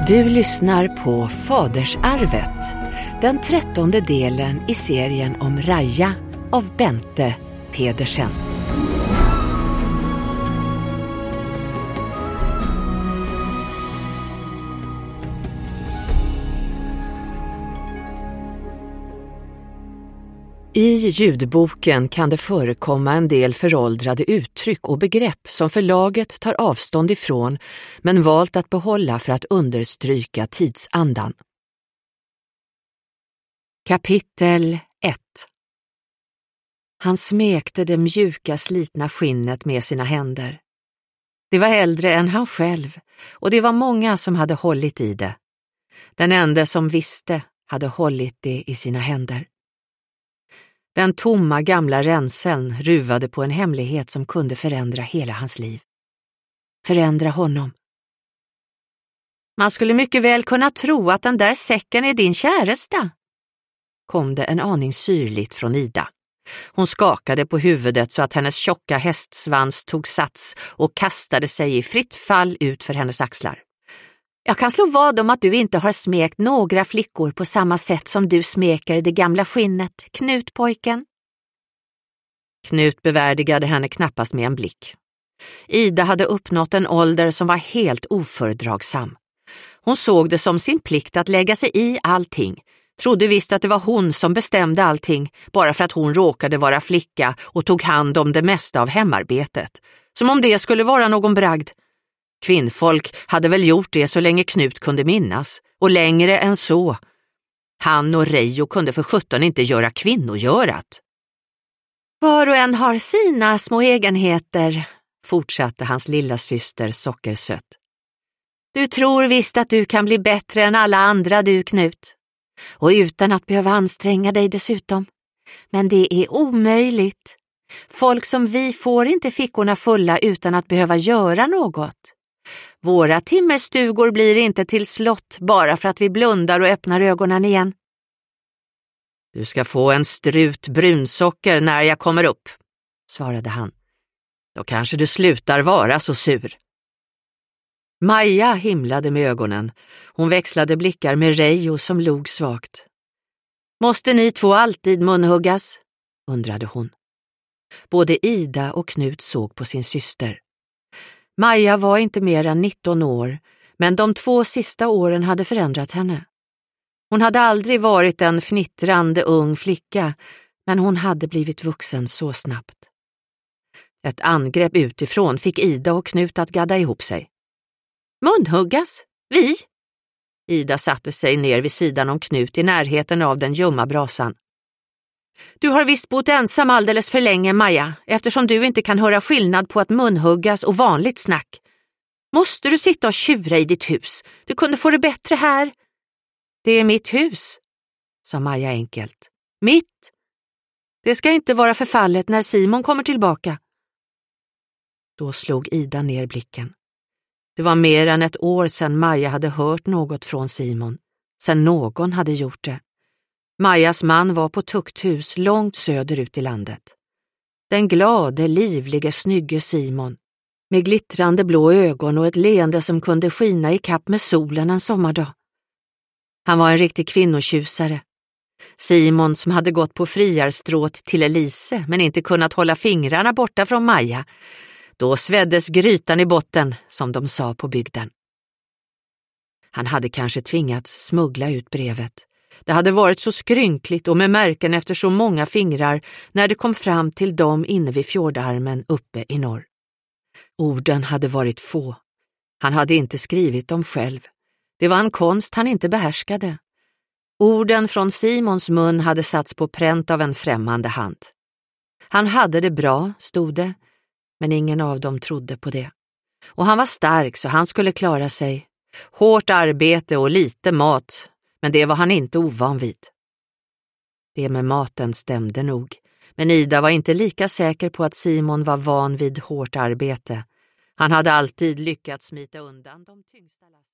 Du lyssnar på Fadersarvet, den 13:e delen i serien om Raja av Bente Pedersen. I ljudboken kan det förekomma en del föråldrade uttryck och begrepp som förlaget tar avstånd ifrån men valt att behålla för att understryka tidsandan. Kapitel 1. Han smekte det mjuka slitna skinnet med sina händer. Det var äldre än han själv och det var många som hade hållit i det. Den enda som visste hade hållit det i sina händer. Den tomma gamla ränseln ruvade på en hemlighet som kunde förändra hela hans liv. Förändra honom. Man skulle mycket väl kunna tro att den där säcken är din käresta, kom det en aning syrligt från Ida. Hon skakade på huvudet så att hennes tjocka hästsvans tog sats och kastade sig i fritt fall ut för hennes axlar. Jag kan slå vad om att du inte har smekt några flickor på samma sätt som du smeker det gamla skinnet, Knut-pojken. Knut bevärdigade henne knappast med en blick. Ida hade uppnått en ålder som var helt ofördragsam. Hon såg det som sin plikt att lägga sig i allting. Trodde visst att det var hon som bestämde allting, bara för att hon råkade vara flicka och tog hand om det mesta av hemarbetet. Som om det skulle vara någon bragd. Kvinnfolk hade väl gjort det så länge Knut kunde minnas, och längre än så. Han och Reijo kunde för 17 inte göra kvinnogörat. Var och en har sina små egenheter, fortsatte hans lilla syster sockersött. Du tror visst att du kan bli bättre än alla andra, du Knut. Och utan att behöva anstränga dig dessutom. Men det är omöjligt. Folk som vi får inte fickorna fulla utan att behöva göra något. Våra timmerstugor blir inte till slott bara för att vi blundar och öppnar ögonen igen. Du ska få en strut brunsocker när jag kommer upp, svarade han. Då kanske du slutar vara så sur. Maja himlade med ögonen. Hon växlade blickar med Reijo som log svagt. Måste ni två alltid munhuggas? Undrade hon. Både Ida och Knut såg på sin syster. Maja var inte mer än 19 år, men de 2 sista åren hade förändrat henne. Hon hade aldrig varit en fnittrande ung flicka, men hon hade blivit vuxen så snabbt. Ett angrepp utifrån fick Ida och Knut att gadda ihop sig. Munhuggas? Vi? Ida satte sig ner vid sidan om Knut i närheten av den ljumma brasan. Du har visst bott ensam alldeles för länge, Maja, eftersom du inte kan höra skillnad på att munhuggas och vanligt snack. Måste du sitta och tjura i ditt hus? Du kunde få det bättre här. Det är mitt hus, sa Maja enkelt. Mitt? Det ska inte vara förfallet när Simon kommer tillbaka. Då slog Ida ner blicken. Det var mer än ett år sedan Maja hade hört något från Simon. Sedan någon hade gjort det. Majas man var på tukthus långt söderut i landet. Den glade, livlige, snygge Simon. Med glittrande blå ögon och ett leende som kunde skina i kapp med solen en sommardag. Han var en riktig kvinnotjusare. Simon som hade gått på friarstråt till Elise men inte kunnat hålla fingrarna borta från Maja. Då sveddes grytan i botten, som de sa på bygden. Han hade kanske tvingats smuggla ut brevet. Det hade varit så skrynkligt och med märken efter så många fingrar när det kom fram till dem inne vid fjordarmen uppe i norr. Orden hade varit få. Han hade inte skrivit dem själv. Det var en konst han inte behärskade. Orden från Simons mun hade satts på pränt av en främmande hand. Han hade det bra, stod det, men ingen av dem trodde på det. Och han var stark så han skulle klara sig. Hårt arbete och lite mat, men det var han inte ovan vid. Det med maten stämde nog, men Ida var inte lika säker på att Simon var van vid hårt arbete. Han hade alltid lyckats smita undan de tyngsta lasten.